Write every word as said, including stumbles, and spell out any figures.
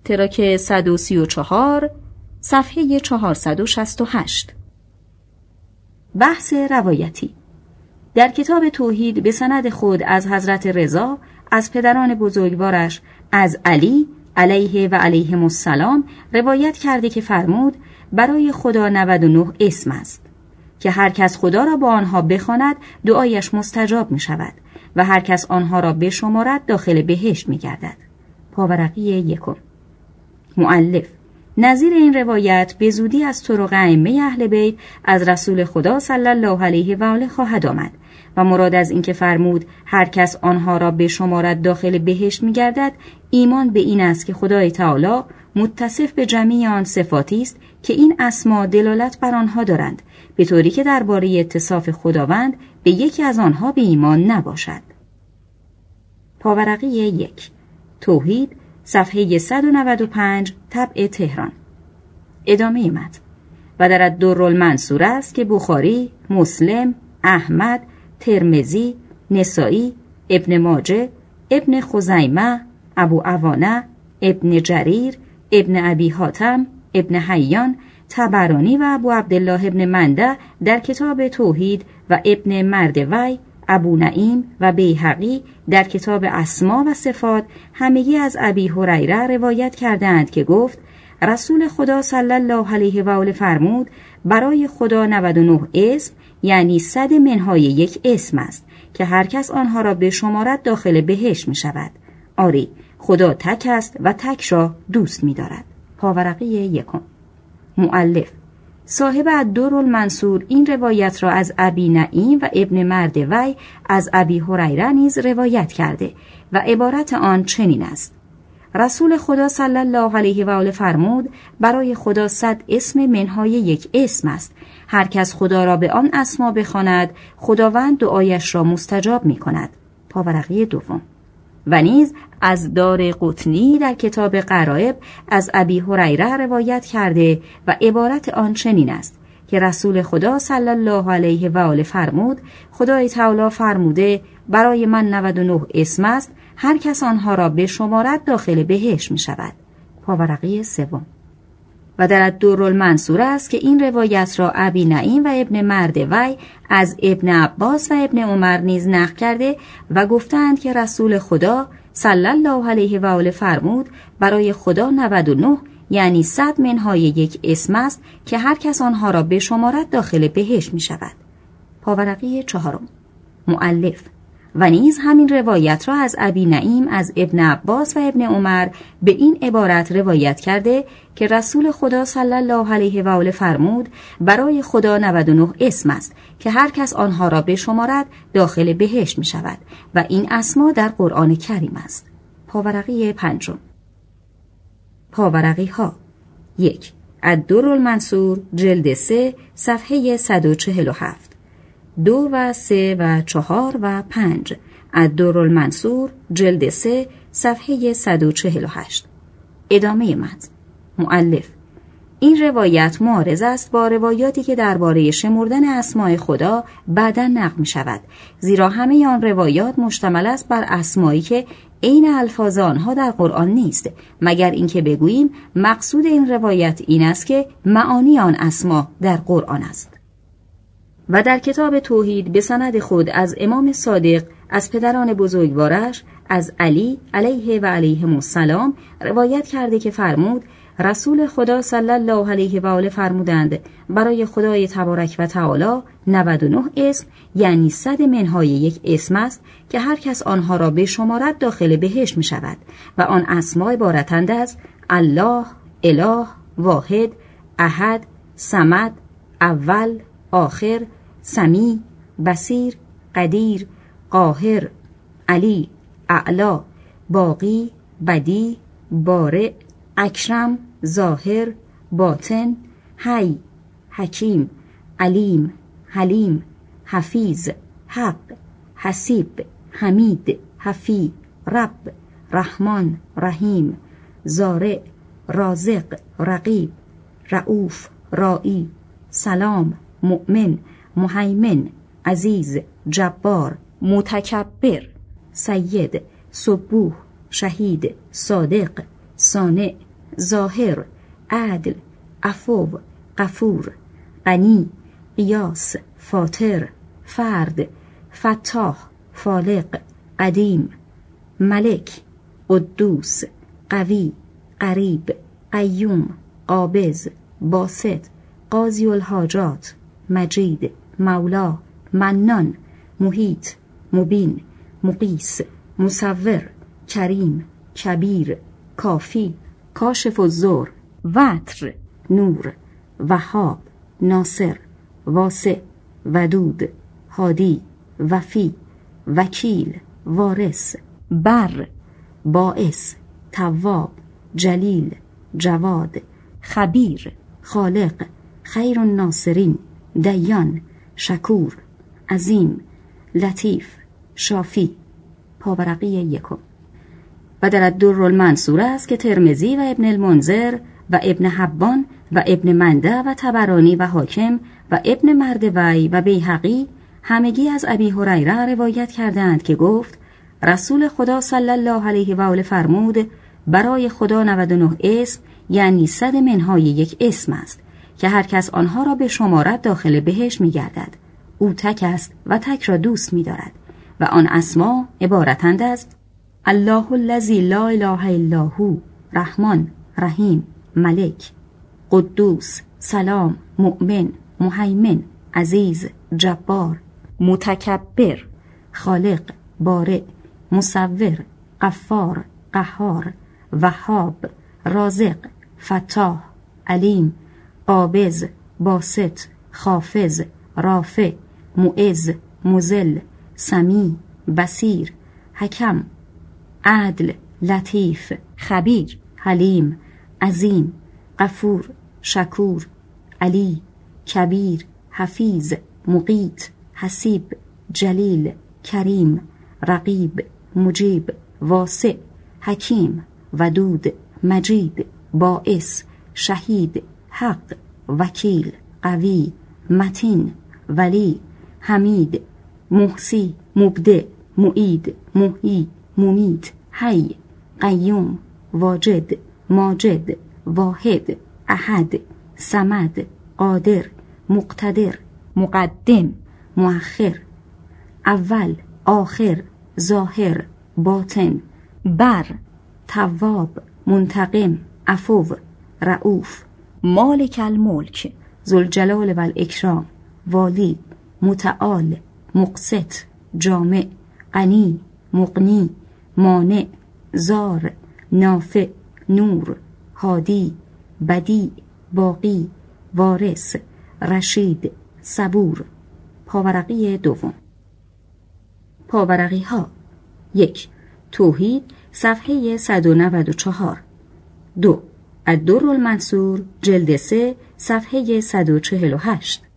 تراک صد و سی و چهار، صفحه چهارصد و شصت و هشت. بحث روایتی. در کتاب توحید به سند خود از حضرت رضا از پدران بزرگوارش از علی علیه و علیهم السلام روایت کرده که فرمود برای خدا نود و نه اسم است که هر کس خدا را با آنها بخواند دعایش مستجاب می شود و هر کس آنها را بشمارد داخل بهشت می گردد. پاورقی یکم. مؤلف: نظیر این روایت به زودی از طرق ائمه اهل بیت از رسول خدا صلی الله علیه و آله خواهد آمد و مراد از این که فرمود هر کس آنها را بشمارد داخل بهشت می گردد ایمان به این است که خدای تعالی متصف به جمیع آن صفاتی است که این اسما دلالت بر آنها دارند، به طوری که درباره اتصاف خداوند به یکی از آنها به ایمان نباشد. پاورقی یک. توحید، صفحه صد و نود و پنج، طبع تهران. ادامه متن. و در الدرالمنصور است که بخاری، مسلم، احمد، ترمذی، نسائی، ابن ماجه، ابن خزیمه، ابو عوانه، ابن جریر، ابن ابی حاتم، ابن حیان، طبرانی و ابو عبدالله ابن منده در کتاب توحید و ابن مردوی، ابو نعیم و بیهقی در کتاب اسما و صفات همگی از ابی هریره روایت کردند که گفت رسول خدا صلی الله علیه و آله فرمود برای خدا نود و نه اسم یعنی صد منهای یک اسم است که هر کس آنها را بشمارد داخل بهشت می شود. آری، خدا تک است و تک را دوست می دارد. پاورقی یکم. مؤلف: صاحب الدرالمنصور این روایت را از ابی نعیم و ابن مردوی از ابی هریره نیز روایت کرده و عبارت آن چنین است: رسول خدا صلی الله علیه و آله فرمود برای خدا صد اسم منهای یک اسم است، هر کس خدا را به آن اسما بخواند خداوند دعایش را مستجاب می کند. پاورقی دوم. و نیز از دار قطنی در کتاب غرائب از ابی هریره روایت کرده و عبارت آن چنین است که رسول خدا صلی الله علیه و آله فرمود خدای تعالی فرموده برای من نود و نه اسم است، هر کس آنها را بشمارد داخل بهشت می شود. پاورقی سوم. و در الدرالمنصور است که این روایت را ابی نعیم و ابن مردوی از ابن عباس و ابن عمر نیز نقل کرده و گفتند که رسول خدا صلی الله علیه و آله فرمود برای خدا نود و نه یعنی صد منهای یک اسم است که هر کس آنها را بشمارد داخل بهشت می شود. پاورقی چهارم. مؤلف: و نیز همین روایت را از ابی نعیم از ابن عباس و ابن عمر به این عبارت روایت کرده که رسول خدا صلی الله علیه و آله فرمود برای خدا نود و نه اسم است که هر کس آنها را بشمارد داخل بهشت می شود و این اسما در قرآن کریم است. پاورقی پنجم. پاورقی ها. یک. الدرالمنصور جلد سه صفحه صد و چهل و هفت. دو و سه و چهار و پنج. الدرالمنصور جلد سه صفحه صد و چهل و هشت. ادامه متن. مؤلف: این روایت معارض است با روایاتی که درباره شمردن اسماء خدا بعداً نقل می شود، زیرا همه آن روایات مشتمل است بر اسمایی که عین الفاظ آنها در قرآن نیست، مگر اینکه بگوییم مقصود این روایت این است که معانی آن اسما در قرآن است. و در کتاب توحید به سند خود از امام صادق از پدران بزرگوارش از علی علیه و علیهم السلام روایت کرده که فرمود رسول خدا صلی الله علیه و آله فرمودند برای خدای تبارک و تعالی نود و نه اسم یعنی صد منهای یک اسم است که هر کس آنها را بشمارد داخل بهشت می شود و آن اسما عبارتند از الله، اله، واحد، احد، صمد، اول، آخر، سمیع، بصیر، قدیر، قاهر، علی، اعلا، باقی، بدی، بارئ، اکرم، ظاهر، باطن، حی، حکیم، علیم، حلیم، حفیظ، حق، حسیب، حمید، حفی، رب، رحمان، رحیم، زارع، رازق، رقیب، رؤوف، رائی، سلام، مؤمن، مهیمن، عزیز، جبار، متکبر، سید، سبوح، شهید، صادق، صانع، ظاهر، عدل، عفو، غفور، غنی، قیاس، فاطر، فرد، فتاح، فالق، قدیم، ملک، قدوس، قوی، قریب، قیوم، قابض، باسط، قاضی الحاجات، مجید، مولا، منان، محیط، مبین، مقیس، مصور، کریم، کبیر، کافی، کاشف الضر، وتر، نور، وهاب، ناصر، واسع، ودود، هادی، وفی، وکیل، وارث، بر، باعث، تواب، جلیل، جواد، خبیر، خالق، خیر الناصرین، دیان، شکور، عظیم، لطیف، شافی. پاورقی یکم. و در الدر المنصور است که ترمذی و ابن المنذر و ابن حبان و ابن منده و طبرانی و حاکم و ابن مردوی و بیهقی همگی از ابی هریره روایت کردند که گفت رسول خدا صلی الله علیه و آله فرمود برای خدا نود و نه اسم یعنی صد منهای یک اسم است که هر کس آنها را به شمارد داخل بهشت می گردد. او تک است و تک را دوست می دارد و آن اسما عبارتند از الله الذی لا اله الا هو، رحمان، رحیم، ملک، قدوس، سلام، مؤمن، مهیمن، عزیز، جبار، متکبر، خالق، بارئ، مصور، غفار، قهار، وهاب، رازق، فتاح، علیم، قابض، باسط، خافض، رافع، معز، مذل، سمیع، بصیر، حکم، عدل، لطیف، خبیر، حلیم، عظیم، غفور، شکور، علی، کبیر، حفیظ، مقیت، حسیب، جلیل، کریم، رقیب، مجیب، واسع، حکیم، ودود، مجید، باعث، شهید، حق، وکیل، قوی، متین، ولی، حمید، محصی، مبدع، معید، محیی، ممیت، حی، قیوم، واجد، ماجد، واحد، احد، صمد، قادر، مقتدر، مقدم، مؤخر، اول، آخر، ظاهر، باطن، بر، تواب، منتقم، عفو، رؤوف، مالک الملک، ذوالجلال و الاکرام، والی، متعال، مقسط، جامع، غنی، مغنی، مانع، ضار، نافع، نور، هادی، بدیع، باقی، وارث، رشید، صبور. پاورقی دوم. پاورقی ها. یک. توحید صفحه صد و نود و چهار. دو. الدر المنصور جلد سه صفحه صد و چهل و هشت.